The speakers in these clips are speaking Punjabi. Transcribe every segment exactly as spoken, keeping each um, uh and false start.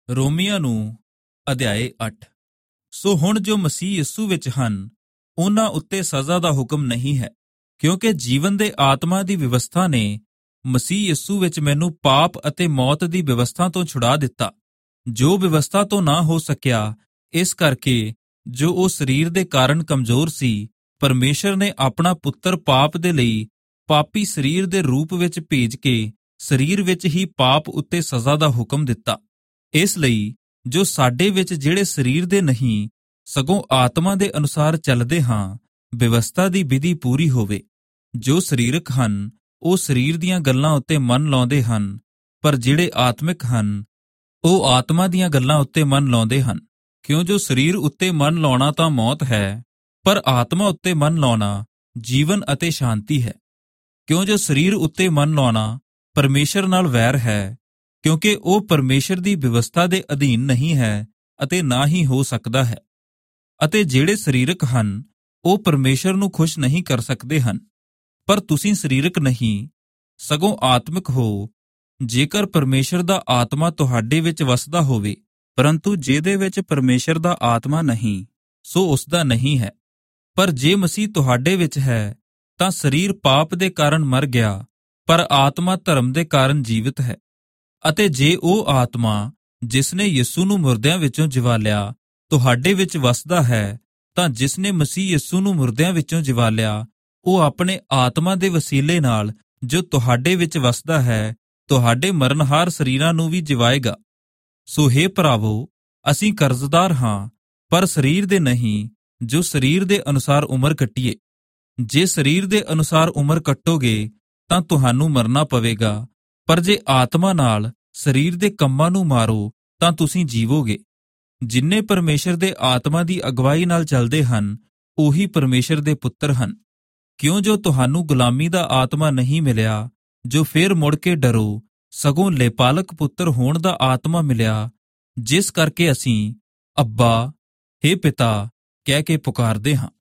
ਰੋਮੀਆਂ ਨੂੰ ਅਧਿਆਏ ਅੱਠ। ਸੋ ਹੁਣ ਜੋ ਮਸੀਹ ਯਿਸੂ ਵਿੱਚ ਹਨ, ਉਹਨਾਂ ਉੱਤੇ ਸਜ਼ਾ ਦਾ ਹੁਕਮ ਨਹੀਂ ਹੈ, ਕਿਉਂਕਿ ਜੀਵਨ ਦੇ ਆਤਮਾ ਦੀ ਵਿਵਸਥਾ ਨੇ ਮਸੀਹ ਯਿਸੂ ਵਿੱਚ ਮੈਨੂੰ ਪਾਪ ਅਤੇ ਮੌਤ ਦੀ ਵਿਵਸਥਾ ਤੋਂ ਛੁਡਾ ਦਿੱਤਾ, ਜੋ ਵਿਵਸਥਾ ਤੋਂ ਨਾ ਹੋ ਸਕਿਆ। ਇਸ ਕਰਕੇ ਜੋ ਉਹ ਸਰੀਰ ਦੇ ਕਾਰਨ ਕਮਜ਼ੋਰ ਸੀ, ਪਰਮੇਸ਼ਰ ਨੇ ਆਪਣਾ ਪੁੱਤਰ ਪਾਪ ਦੇ ਲਈ ਪਾਪੀ ਸਰੀਰ ਦੇ ਰੂਪ ਵਿੱਚ ਭੇਜ ਕੇ ਸਰੀਰ ਵਿੱਚ ਹੀ ਪਾਪ ਉੱਤੇ ਸਜ਼ਾ ਦਾ ਹੁਕਮ ਦਿੱਤਾ। ਇਸ ਲਈ ਜੋ ਸਾਡੇ ਵਿੱਚ ਜਿਹੜੇ ਸਰੀਰ ਦੇ ਨਹੀਂ ਸਗੋਂ ਆਤਮਾ ਦੇ ਅਨੁਸਾਰ ਚੱਲਦੇ ਹਾਂ, ਵਿਵਸਥਾ ਦੀ ਵਿਧੀ ਪੂਰੀ ਹੋਵੇ। ਜੋ ਸਰੀਰਕ ਹਨ ਉਹ ਸਰੀਰ ਦੀਆਂ ਗੱਲਾਂ ਉੱਤੇ ਮਨ ਲਾਉਂਦੇ ਹਨ, ਪਰ ਜਿਹੜੇ ਆਤਮਿਕ ਹਨ ਉਹ ਆਤਮਾ ਦੀਆਂ ਗੱਲਾਂ ਉੱਤੇ ਮਨ ਲਾਉਂਦੇ ਹਨ। ਕਿਉਂ ਜੋ ਸਰੀਰ ਉੱਤੇ ਮਨ ਲਾਉਣਾ ਤਾਂ ਮੌਤ ਹੈ, ਪਰ ਆਤਮਾ ਉੱਤੇ ਮਨ ਲਾਉਣਾ ਜੀਵਨ ਅਤੇ ਸ਼ਾਂਤੀ ਹੈ। ਕਿਉਂ ਜੋ ਸਰੀਰ ਉੱਤੇ ਮਨ ਲਾਉਣਾ ਪਰਮੇਸ਼ਰ ਨਾਲ ਵੈਰ ਹੈ, ਕਿਉਂਕਿ ਉਹ ਪਰਮੇਸ਼ਰ ਦੀ ਵਿਵਸਥਾ ਦੇ ਅਧੀਨ ਨਹੀਂ ਹੈ ਅਤੇ ਨਾ ਹੀ ਹੋ ਸਕਦਾ ਹੈ। ਅਤੇ ਜਿਹੜੇ ਸਰੀਰਕ ਹਨ ਉਹ ਪਰਮੇਸ਼ਰ ਨੂੰ ਖੁਸ਼ ਨਹੀਂ ਕਰ ਸਕਦੇ ਹਨ। ਪਰ ਤੁਸੀਂ ਸਰੀਰਕ ਨਹੀਂ ਸਗੋਂ ਆਤਮਿਕ ਹੋ, ਜੇਕਰ ਪਰਮੇਸ਼ਰ ਦਾ ਆਤਮਾ ਤੁਹਾਡੇ ਵਿੱਚ ਵਸਦਾ ਹੋਵੇ। ਪਰੰਤੂ ਜਿਹਦੇ ਵਿੱਚ ਪਰਮੇਸ਼ਰ ਦਾ ਆਤਮਾ ਨਹੀਂ, ਸੋ ਉਸ ਦਾ ਨਹੀਂ ਹੈ। ਪਰ ਜੇ ਮਸੀਹ ਤੁਹਾਡੇ ਵਿੱਚ ਹੈ ਤਾਂ ਸਰੀਰ ਪਾਪ ਦੇ ਕਾਰਨ ਮਰ ਗਿਆ, ਪਰ ਆਤਮਾ ਧਰਮ ਦੇ ਕਾਰਨ ਜੀਵਿਤ ਹੈ। ਅਤੇ ਜੇ ਉਹ ਆਤਮਾ ਜਿਸ ਨੇ ਯਿਸੂ ਨੂੰ ਮੁਰਦਿਆਂ ਵਿੱਚੋਂ ਜਿਵਾਲਿਆ ਤੁਹਾਡੇ ਵਿੱਚ ਵਸਦਾ ਹੈ, ਤਾਂ ਜਿਸ ਨੇ ਮਸੀਹ ਯਿਸੂ ਨੂੰ ਮੁਰਦਿਆਂ ਵਿੱਚੋਂ ਜਿਵਾਲਿਆ, ਉਹ ਆਪਣੇ ਆਤਮਾ ਦੇ ਵਸੀਲੇ ਨਾਲ ਜੋ ਤੁਹਾਡੇ ਵਿੱਚ ਵਸਦਾ ਹੈ, ਤੁਹਾਡੇ ਮਰਨਹਾਰ ਸਰੀਰਾਂ ਨੂੰ ਵੀ ਜਿਵਾਏਗਾ। ਸੋ ਹੇ ਭਰਾਵੋ, ਅਸੀਂ ਕਰਜ਼ਦਾਰ ਹਾਂ, ਪਰ ਸਰੀਰ ਦੇ ਨਹੀਂ, ਜੋ ਸਰੀਰ ਦੇ ਅਨੁਸਾਰ ਉਮਰ ਕੱਟੀਏ। ਜੇ ਸਰੀਰ ਦੇ ਅਨੁਸਾਰ ਉਮਰ ਕੱਟੋਗੇ ਤਾਂ ਤੁਹਾਨੂੰ ਮਰਨਾ ਪਵੇਗਾ, ਪਰ ਜੇ ਆਤਮਾ ਨਾਲ ਸਰੀਰ ਦੇ ਕੰਮਾਂ ਨੂੰ ਮਾਰੋ ਤਾਂ ਤੁਸੀਂ ਜੀਵੋਗੇ। ਜਿੰਨੇ ਪਰਮੇਸ਼ਰ ਦੇ ਆਤਮਾ ਦੀ ਅਗਵਾਈ ਨਾਲ ਚੱਲਦੇ ਹਨ, ਉਹੀ ਪਰਮੇਸ਼ਰ ਦੇ ਪੁੱਤਰ ਹਨ। ਕਿਉਂ ਜੋ ਤੁਹਾਨੂੰ ਗੁਲਾਮੀ ਦਾ ਆਤਮਾ ਨਹੀਂ ਮਿਲਿਆ ਜੋ ਫੇਰ ਮੁੜ ਕੇ ਡਰੋ, ਸਗੋਂ ਲੇਪਾਲਕ ਪੁੱਤਰ ਹੋਣ ਦਾ ਆਤਮਾ ਮਿਲਿਆ, ਜਿਸ ਕਰਕੇ ਅਸੀਂ ਅੱਬਾ, ਹੇ ਪਿਤਾ ਕਹਿ ਕੇ ਪੁਕਾਰਦੇ ਹਾਂ।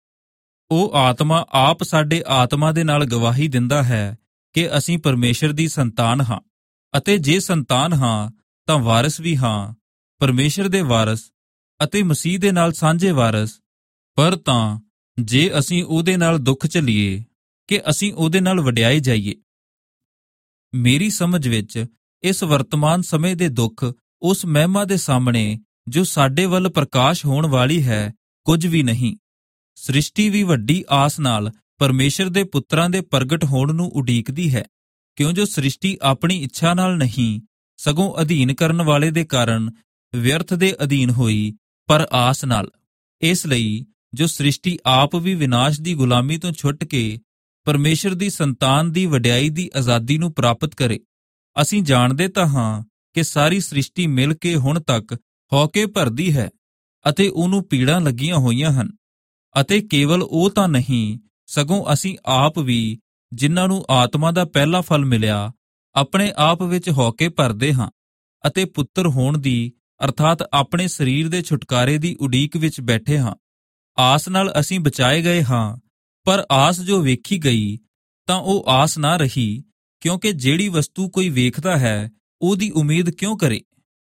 ਉਹ ਆਤਮਾ ਆਪ ਸਾਡੇ ਆਤਮਾ ਦੇ ਨਾਲ ਗਵਾਹੀ ਦਿੰਦਾ ਹੈ ਕਿ ਅਸੀਂ ਪਰਮੇਸ਼ਰ ਦੀ ਸੰਤਾਨ ਹਾਂ, ਅਤੇ ਜੇ ਸੰਤਾਨ ਹਾਂ ਤਾਂ ਵਾਰਿਸ ਵੀ ਹਾਂ, ਪਰਮੇਸ਼ਰ ਦੇ ਵਾਰਿਸ ਅਤੇ ਮਸੀਹ ਦੇ ਨਾਲ ਸਾਂਝੇ ਵਾਰਿਸ। ਪਰ ਤਾਂ ਜੇ ਅਸੀਂ ਉਹਦੇ ਨਾਲ ਦੁੱਖ ਝੱਲੀਏ ਕਿ ਅਸੀਂ ਉਹਦੇ ਨਾਲ ਵਡਿਆਏ ਜਾਈਏ। ਮੇਰੀ ਸਮਝ ਵਿੱਚ ਇਸ ਵਰਤਮਾਨ ਸਮੇਂ ਦੇ ਦੁੱਖ ਉਸ ਮਹਿਮਾ ਦੇ ਸਾਹਮਣੇ ਜੋ ਸਾਡੇ ਵੱਲ ਪ੍ਰਕਾਸ਼ ਹੋਣ ਵਾਲੀ ਹੈ ਕੁਝ ਵੀ ਨਹੀਂ। ਸ੍ਰਿਸ਼ਟੀ ਵੀ ਵੱਡੀ ਆਸ ਨਾਲ ਪਰਮੇਸ਼ਰ ਦੇ ਪੁੱਤਰਾਂ ਦੇ ਪ੍ਰਗਟ ਹੋਣ ਨੂੰ ਉਡੀਕਦੀ ਹੈ। ਕਿਉਂ ਜੋ ਸ੍ਰਿਸ਼ਟੀ ਆਪਣੀ ਇੱਛਾ ਨਾਲ ਨਹੀਂ ਸਗੋਂ ਅਧੀਨ ਕਰਨ ਵਾਲੇ ਦੇ ਕਾਰਨ ਵਿਅਰਥ ਦੇ ਅਧੀਨ ਹੋਈ, ਪਰ ਆਸ ਨਾਲ। ਇਸ ਲਈ ਜੋ ਸ੍ਰਿਸ਼ਟੀ ਆਪ ਵੀ ਵਿਨਾਸ਼ ਦੀ ਗੁਲਾਮੀ ਤੋਂ ਛੁੱਟ ਕੇ ਪਰਮੇਸ਼ਰ ਦੀ ਸੰਤਾਨ ਦੀ ਵਡਿਆਈ ਦੀ ਆਜ਼ਾਦੀ ਨੂੰ ਪ੍ਰਾਪਤ ਕਰੇ। ਅਸੀਂ ਜਾਣਦੇ ਤਾਂ ਹਾਂ ਕਿ ਸਾਰੀ ਸ੍ਰਿਸ਼ਟੀ ਮਿਲ ਕੇ ਹੁਣ ਤੱਕ ਹਉਕੇ ਭਰਦੀ ਹੈ ਅਤੇ ਉਹਨੂੰ ਪੀੜਾਂ ਲੱਗੀਆਂ ਹੋਈਆਂ ਹਨ। ਅਤੇ ਕੇਵਲ ਉਹ ਤਾਂ ਨਹੀਂ, ਸਗੋਂ ਅਸੀਂ ਆਪ ਵੀ ਜਿਨ੍ਹਾਂ ਨੂੰ ਆਤਮਾ ਦਾ ਪਹਿਲਾ ਫਲ ਮਿਲਿਆ, ਆਪਣੇ ਆਪ ਵਿੱਚ ਹਉਕੇ ਭਰਦੇ ਹਾਂ ਅਤੇ ਪੁੱਤਰ ਹੋਣ ਦੀ ਅਰਥਾਤ ਆਪਣੇ ਸਰੀਰ ਦੇ ਛੁਟਕਾਰੇ ਦੀ ਉਡੀਕ ਵਿੱਚ ਬੈਠੇ ਹਾਂ। ਆਸ ਨਾਲ ਅਸੀਂ ਬਚਾਏ ਗਏ ਹਾਂ। ਪਰ ਆਸ ਜੋ ਵੇਖੀ ਗਈ ਤਾਂ ਉਹ ਆਸ ਨਾ ਰਹੀ, ਕਿਉਂਕਿ ਜਿਹੜੀ ਵਸਤੂ ਕੋਈ ਵੇਖਦਾ ਹੈ ਉਹਦੀ ਉਮੀਦ ਕਿਉਂ ਕਰੇ।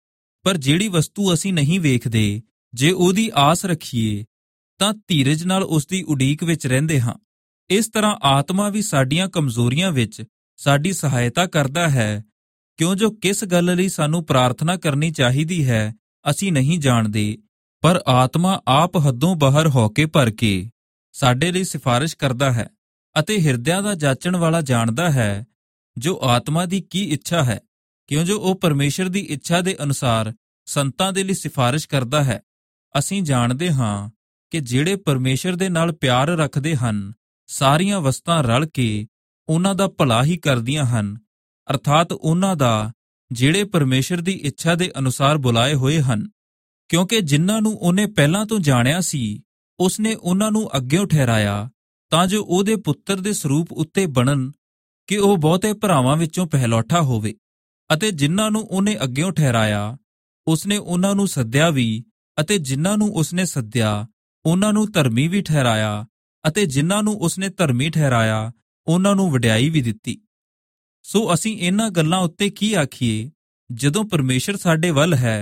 ਪਰ ਜਿਹੜੀ ਵਸਤੂ ਅਸੀਂ ਨਹੀਂ ਵੇਖਦੇ, ਜੇ ਉਹਦੀ ਆਸ ਰੱਖੀਏ ਤਾਂ ਧੀਰਜ ਨਾਲ ਉਸ ਦੀ ਉਡੀਕ ਵਿੱਚ ਰਹਿੰਦੇ ਹਾਂ। ਇਸ ਤਰ੍ਹਾਂ ਆਤਮਾ ਵੀ ਸਾਡੀਆਂ ਕਮਜ਼ੋਰੀਆਂ ਵਿੱਚ ਸਾਡੀ ਸਹਾਇਤਾ ਕਰਦਾ ਹੈ। ਕਿਉਂ ਜੋ ਕਿਸ ਗੱਲ ਲਈ ਸਾਨੂੰ ਪ੍ਰਾਰਥਨਾ ਕਰਨੀ ਚਾਹੀਦੀ ਹੈ ਅਸੀਂ ਨਹੀਂ ਜਾਣਦੇ, ਪਰ ਆਤਮਾ ਆਪ ਹੱਦੋਂ ਬਾਹਰ ਹਉਕੇ ਭਰ ਕੇ ਸਾਡੇ ਲਈ ਸਿਫਾਰਿਸ਼ ਕਰਦਾ ਹੈ। ਅਤੇ ਹਿਰਦਿਆਂ ਦਾ ਜਾਚਣ ਵਾਲਾ ਜਾਣਦਾ ਹੈ ਜੋ ਆਤਮਾ ਦੀ ਕੀ ਇੱਛਾ ਹੈ, ਕਿਉਂ ਜੋ ਉਹ ਪਰਮੇਸ਼ਰ ਦੀ ਇੱਛਾ ਦੇ ਅਨੁਸਾਰ ਸੰਤਾਂ ਦੇ ਲਈ ਸਿਫਾਰਿਸ਼ ਕਰਦਾ ਹੈ। ਅਸੀਂ ਜਾਣਦੇ ਹਾਂ ਕਿ ਜਿਹੜੇ ਪਰਮੇਸ਼ਰ ਦੇ ਨਾਲ ਪਿਆਰ ਰੱਖਦੇ ਹਨ, ਸਾਰੀਆਂ ਵਸਤਾਂ ਰਲ ਕੇ ਉਹਨਾਂ ਦਾ ਭਲਾ ਹੀ ਕਰਦੀਆਂ ਹਨ, ਅਰਥਾਤ ਉਹਨਾਂ ਦਾ ਜਿਹੜੇ ਪਰਮੇਸ਼ਰ ਦੀ ਇੱਛਾ ਦੇ ਅਨੁਸਾਰ ਬੁਲਾਏ ਹੋਏ ਹਨ। ਕਿਉਂਕਿ ਜਿਨ੍ਹਾਂ ਨੂੰ ਉਹਨੇ ਪਹਿਲਾਂ ਤੋਂ ਜਾਣਿਆ ਸੀ, ਉਸਨੇ ਉਹਨਾਂ ਨੂੰ ਅੱਗਿਓਂ ਠਹਿਰਾਇਆ ਤਾਂ ਜੋ ਉਹਦੇ ਪੁੱਤਰ ਦੇ ਸਰੂਪ ਉੱਤੇ ਬਣਨ, ਕਿ ਉਹ ਬਹੁਤੇ ਭਰਾਵਾਂ ਵਿੱਚੋਂ ਪਹਿਲੌਠਾ ਹੋਵੇ। ਅਤੇ ਜਿਨ੍ਹਾਂ ਨੂੰ ਉਹਨੇ ਅੱਗਿਓਂ ਠਹਿਰਾਇਆ, ਉਸਨੇ ਉਹਨਾਂ ਨੂੰ ਸੱਦਿਆ ਵੀ, ਅਤੇ ਜਿਨ੍ਹਾਂ ਨੂੰ ਉਸਨੇ ਸੱਦਿਆ ਉਹਨਾਂ ਨੂੰ ਧਰਮੀ ਵੀ ਠਹਿਰਾਇਆ, ਅਤੇ ਜਿਨ੍ਹਾਂ ਨੂੰ ਉਸਨੇ ਧਰਮੀ ਠਹਿਰਾਇਆ ਉਹਨਾਂ ਨੂੰ ਵਡਿਆਈ ਵੀ ਦਿੱਤੀ। ਸੋ ਅਸੀਂ ਇਹਨਾਂ ਗੱਲਾਂ ਉੱਤੇ ਕੀ ਆਖੀਏ? ਜਦੋਂ ਪਰਮੇਸ਼ਰ ਸਾਡੇ ਵੱਲ ਹੈ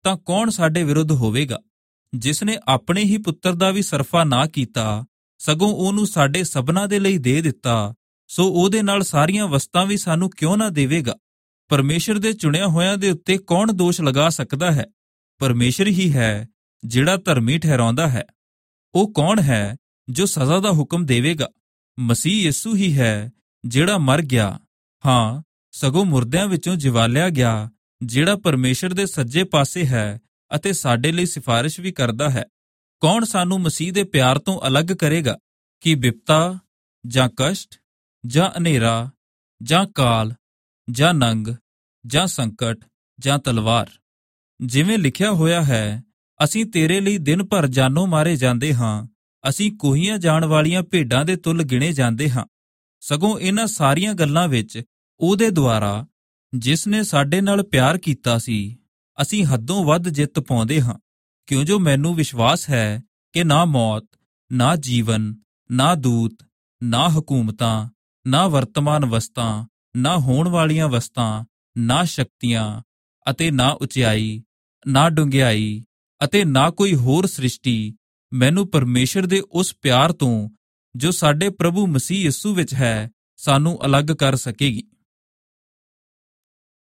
ਤਾਂ ਕੌਣ ਸਾਡੇ ਵਿਰੁੱਧ ਹੋਵੇਗਾ? ਜਿਸ ਨੇ ਆਪਣੇ ਹੀ ਪੁੱਤਰ ਦਾ ਵੀ ਸਰਫਾ ਨਾ ਕੀਤਾ, ਸਗੋਂ ਉਹਨੂੰ ਸਾਡੇ ਸਭਨਾਂ ਦੇ ਲਈ ਦੇ ਦਿੱਤਾ, ਸੋ ਉਹਦੇ ਨਾਲ ਸਾਰੀਆਂ ਵਸਤਾਂ ਵੀ ਸਾਨੂੰ ਕਿਉਂ ਨਾ ਦੇਵੇਗਾ? ਪਰਮੇਸ਼ਰ ਦੇ ਚੁਣਿਆ ਹੋਇਆਂ ਦੇ ਉੱਤੇ ਕੌਣ ਦੋਸ਼ ਲਗਾ ਸਕਦਾ ਹੈ? ਪਰਮੇਸ਼ਰ ਹੀ ਹੈ ਜਿਹੜਾ ਧਰਮੀ ਠਹਿਰਾਉਂਦਾ ਹੈ। ਉਹ ਕੌਣ ਹੈ ਜੋ ਸਜ਼ਾ ਦਾ ਹੁਕਮ ਦੇਵੇਗਾ? ਮਸੀਹ ਯਿਸੂ ਹੀ ਹੈ ਜਿਹੜਾ ਮਰ ਗਿਆ, ਹਾਂ ਸਗੋਂ ਮੁਰਦਿਆਂ ਵਿੱਚੋਂ ਜਿਵਾਲਿਆ ਗਿਆ, ਜਿਹੜਾ ਪਰਮੇਸ਼ਰ ਦੇ ਸੱਜੇ ਪਾਸੇ ਹੈ ਅਤੇ ਸਾਡੇ ਲਈ ਸਿਫਾਰਿਸ਼ ਵੀ ਕਰਦਾ ਹੈ। ਕੌਣ ਸਾਨੂੰ ਮਸੀਹ ਦੇ ਪਿਆਰ ਤੋਂ ਅਲੱਗ ਕਰੇਗਾ? ਕਿ ਬਿਪਤਾ ਜਾਂ ਕਸ਼ਟ ਜਾਂ ਹਨੇਰਾ ਜਾਂ ਕਾਲ ਜਾਂ ਨੰਗ ਜਾਂ ਸੰਕਟ ਜਾਂ ਤਲਵਾਰ? ਜਿਵੇਂ ਲਿਖਿਆ ਹੋਇਆ ਹੈ, ਅਸੀਂ ਤੇਰੇ ਲਈ ਦਿਨ ਭਰ ਜਾਨੋਂ ਮਾਰੇ ਜਾਂਦੇ ਹਾਂ, ਅਸੀਂ ਕੋਹੀਆਂ ਜਾਣ ਵਾਲੀਆਂ ਭੇਡਾਂ ਦੇ ਤੁੱਲ ਗਿਣੇ ਜਾਂਦੇ ਹਾਂ। ਸਗੋਂ ਇਹਨਾਂ ਸਾਰੀਆਂ ਗੱਲਾਂ ਵਿੱਚ ਉਹਦੇ ਦੁਆਰਾ, ਜਿਸ ਨੇ ਸਾਡੇ ਨਾਲ ਪਿਆਰ ਕੀਤਾ ਸੀ, ਅਸੀਂ ਹੱਦੋਂ ਵੱਧ ਜਿੱਤ ਪਾਉਂਦੇ ਹਾਂ। ਕਿਉਂ ਜੋ ਮੈਨੂੰ ਵਿਸ਼ਵਾਸ ਹੈ ਕਿ ਨਾ ਮੌਤ, ਨਾ ਜੀਵਨ, ਨਾ ਦੂਤ, ਨਾ ਹਕੂਮਤਾਂ, ਨਾ ਵਰਤਮਾਨ ਵਸਤਾਂ, ਨਾ ਹੋਣ ਵਾਲੀਆਂ ਵਸਤਾਂ, ਨਾ ਸ਼ਕਤੀਆਂ ਅਤੇ ਨਾ ਉਚਾਈ, ਨਾ ਡੂੰਘਾਈ ਅਤੇ ਨਾ ਕੋਈ ਹੋਰ ਸ੍ਰਿਸ਼ਟੀ ਮੈਨੂੰ ਪਰਮੇਸ਼ਰ ਦੇ ਉਸ ਪਿਆਰ ਤੋਂ ਜੋ ਸਾਡੇ ਪ੍ਰਭੂ ਮਸੀਹ ਯਿਸੂ ਵਿੱਚ ਹੈ, ਸਾਨੂੰ ਅਲੱਗ ਕਰ ਸਕੇਗੀ।